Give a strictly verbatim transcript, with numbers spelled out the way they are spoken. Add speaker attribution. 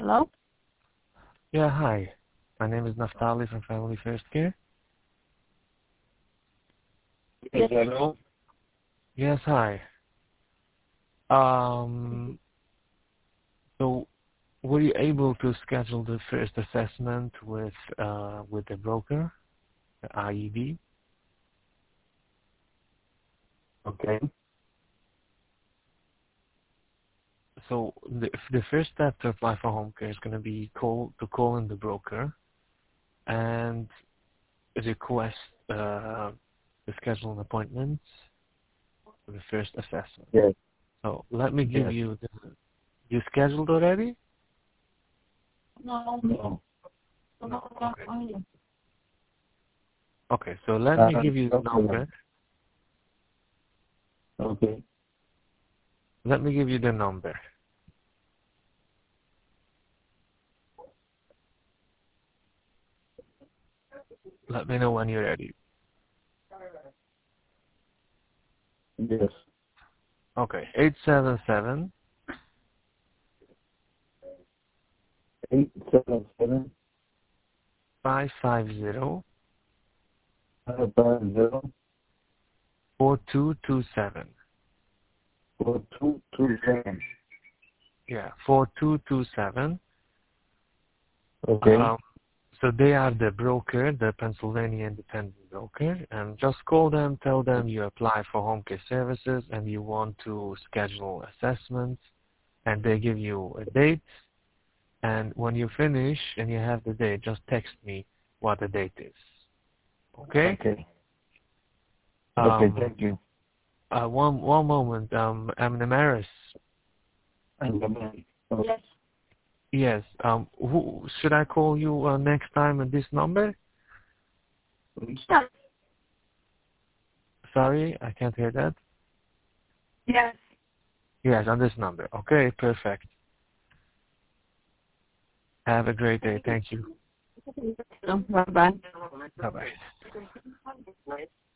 Speaker 1: Hello?
Speaker 2: Yeah, hi. My name is Naftali from Family First Care.
Speaker 1: Yes.
Speaker 3: Hello?
Speaker 2: Yes, hi. Um, so were you able to schedule the first assessment with uh, with the broker, the I E D?
Speaker 3: Okay.
Speaker 2: So the the first step to apply for home care is going to be call to call in the broker and request uh, to schedule an appointment for the first assessment.
Speaker 3: Yes.
Speaker 2: So let me give
Speaker 3: Yes.
Speaker 2: you the. You scheduled already?
Speaker 1: No.
Speaker 3: No.
Speaker 1: No.
Speaker 2: Okay. Okay, so let
Speaker 3: Uh,
Speaker 2: me give you the
Speaker 3: okay.
Speaker 2: number.
Speaker 3: Okay.
Speaker 2: Let me give you the number. Let me know when you're ready.
Speaker 3: Yes.
Speaker 2: Okay, eight seven seven,
Speaker 3: Eight seven seven
Speaker 2: five five zero,
Speaker 3: five five zero
Speaker 2: four two two seven.
Speaker 3: four two two seven.
Speaker 2: Yeah, four two two seven.
Speaker 3: Okay.
Speaker 2: Um, so they are the broker, the Pennsylvania Independent Broker, and just call them, tell them you apply for home care services and you want to schedule assessments, and they give you a date. And when you finish and you have the date, just text me what the date is. Okay?
Speaker 3: Okay. Okay.
Speaker 2: Um,
Speaker 3: Thank you.
Speaker 2: uh, one one moment. Um, I'm Namaris.
Speaker 3: And bye-bye. Okay.
Speaker 1: Yes.
Speaker 2: Yes. Um, who should I call you uh, next time at this number?
Speaker 1: Yes.
Speaker 2: Sorry, I can't hear that.
Speaker 1: Yes.
Speaker 2: Yes, on this number. Okay, perfect. Have a great day. Thank you.
Speaker 1: Bye bye.
Speaker 2: Bye bye.